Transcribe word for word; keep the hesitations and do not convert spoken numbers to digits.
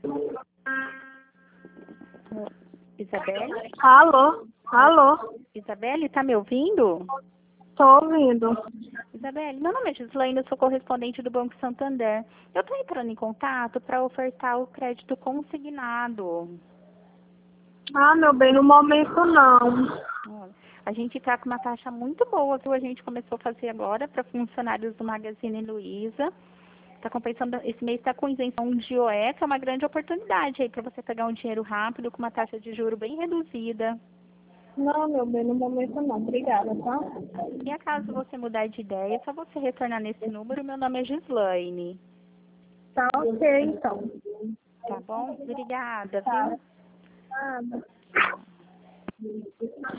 Isabelle? Alô? Alô? Isabelle, tá me ouvindo? Tô ouvindo. Isabelle, meu nome é Gislaine, eu sou correspondente do Banco Santander. Eu tô entrando em contato para ofertar o crédito consignado. Ah, meu bem, no momento não. Olha, a gente tá com uma taxa muito boa, viu? A gente começou a fazer agora para funcionários do Magazine Luiza. Tá compensando, esse mês está com isenção de O E, que é uma grande oportunidade aí para você pegar um dinheiro rápido com uma taxa de juro bem reduzida. Não, meu bem, no momento não. Obrigada, tá? E acaso você mudar de ideia, é só você retornar nesse número. Meu nome é Gislaine. Tá ok, então. Tá bom? Obrigada, Tá. viu? Nada.